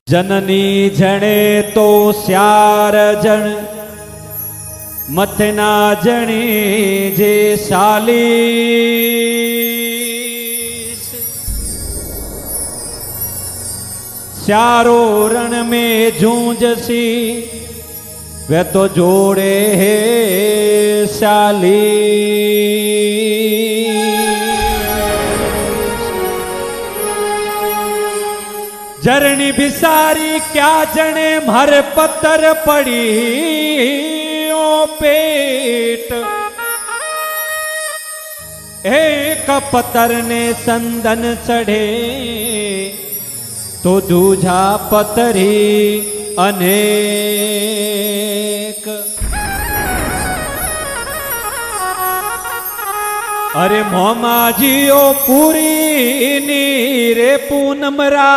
जननी जणे तो स्यार जण मथे ना जणी जे साली स्यारो रण में जूंजसी वे तो जोड़े है साली जरनी बिसारी क्या जने मर पत्थर पड़ी ओ पेट एक पत्थर ने संदन चढ़े तो दूजा पत्थरी अनेक। अरे मोमा जियो पूरी नीरे पूनमरा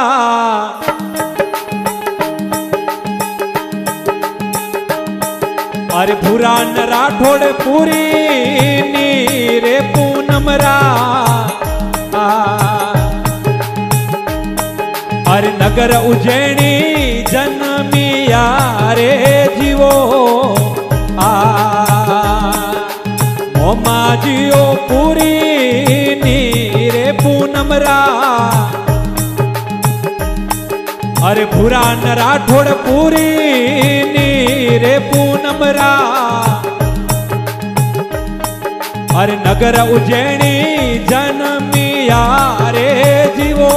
अरे भूरा न राठौड़ पूरी नीरे पूनमरा अरे नगर उज्जैनी जन्मिया रे जीवो मोमा जियो पूरी नीरे पूनमरा अरे भूरा न राठौड़ पूरी नीरे पूनमरा अरे नगर उज्जैनी जन्मिया रे जीवो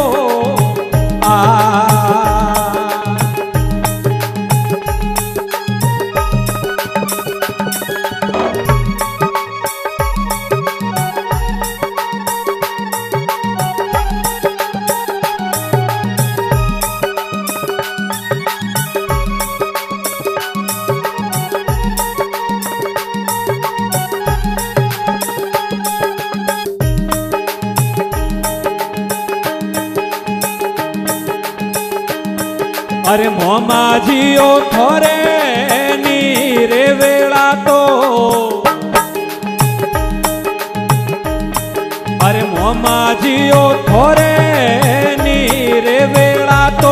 अरे मोमा जियो थोरे नीरे वेला तो अरे मोमा जियो थोरे नीरे वेला तो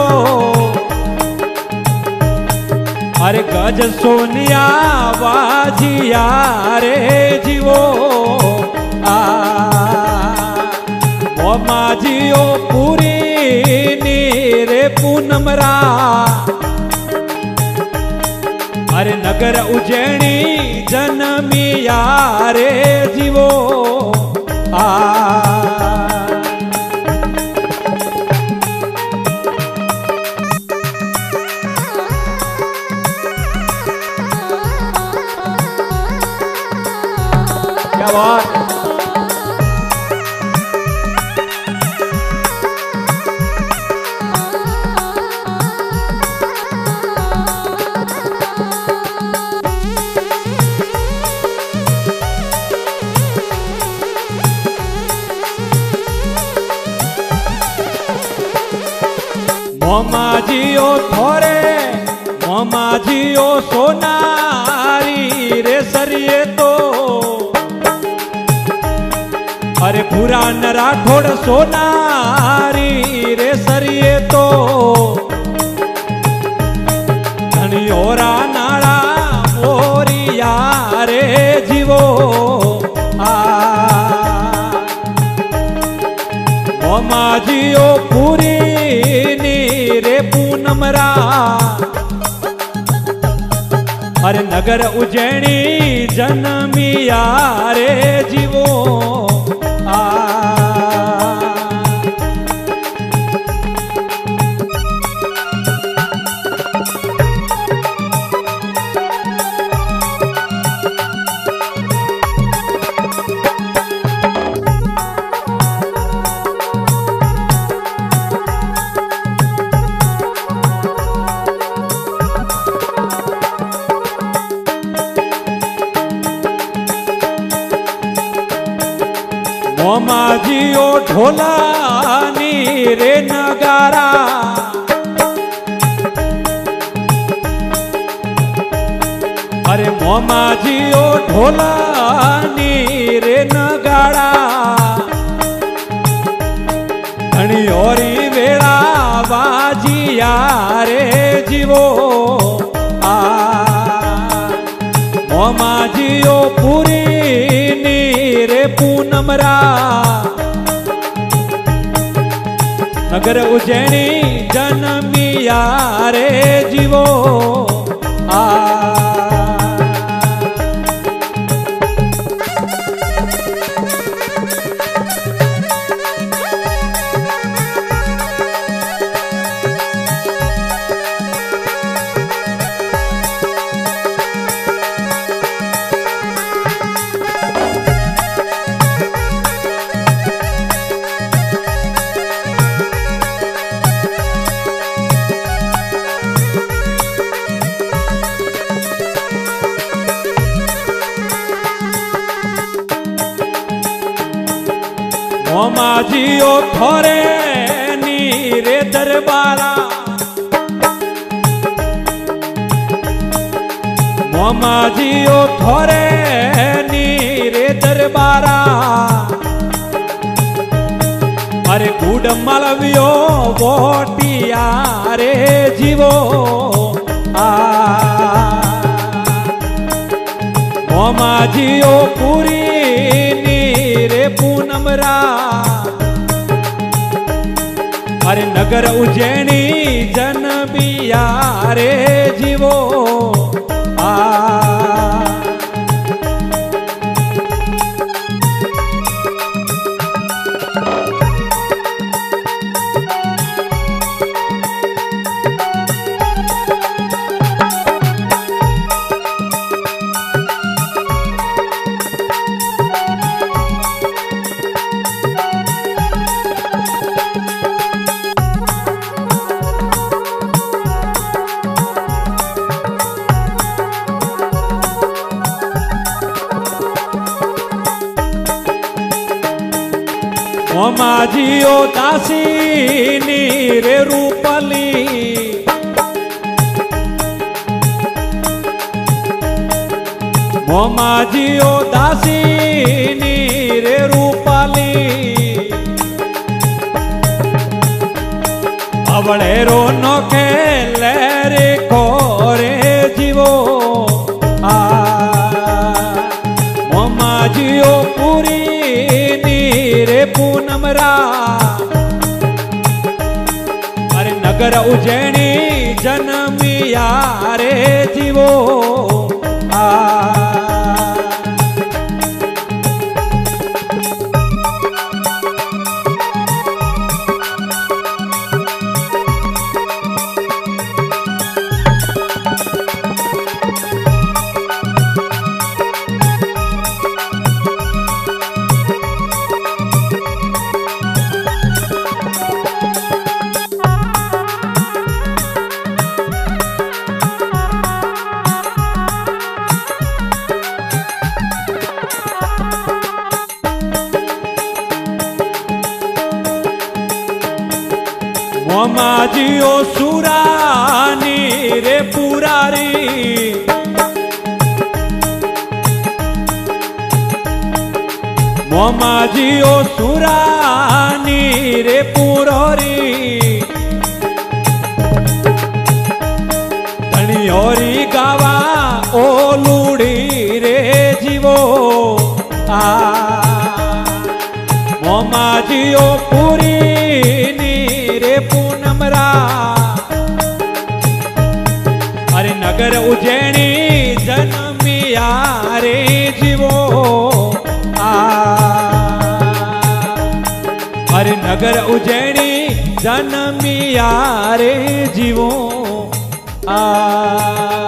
अरे गज सोनिया वाजिया रे जीवो मोमा जियो पूरी नीरे पूनमरा अरे नगर उज्जैनी जन्मिया रे जीवो क्या बात। मोमा जियो थोरे मोमा जियो सोनारी रे सरिये तो अरे भूरा न राठौड़ सोनारी रे सरिये तो धनियोरा नाड़ा मोरिया रे जीवो मोमा जियो पूरी नीरे पूनमरा अरे नगर उज्जैनी जन्मिया रे जीवो मोमा जियो ढोला नीरे नगारा अरे मोमा जियो ढोला नीरे नगाड़ा घणी ओरी वेड़ा बाजी पिया रे जीवो आ मोमा जियो पूरी नीरे पूनमरा नगर उज्जैनी जन्मिया रे जीवो आ मोमा जियो थोरे नीरे दरबारा मोमा जियो थोरे नीरे दरबारा अरे गुड मलवियो वोटिया रे जीवो आ मोमा जियो पूरी नीरे पूनमरा अरे नगर उज्जैनी जन्मिया रे जीवो आ मोमा जियो दासी नीरे रूपली मोमा जियो दासी नीरे रूपली अवळे रो नोखे लेरे कोरे जीवो आ मोमा जियो पूरी नीरे पूनमरा अरे नगर उज्जैनी जन्मिया रे जीवो आ मोमा जियो सुरानी रे पुरारी मोमा जियो सुरानी रे पुरोरी धनियोरी गावा ओलूड़ी रे जीवो आ मोमा जियो पूरी नीरे पूनमरा अरे नगर उज्जैनी जन्मिया रे जीवो आ अरे नगर उज्जैनी जन्मिया रे जीवो आ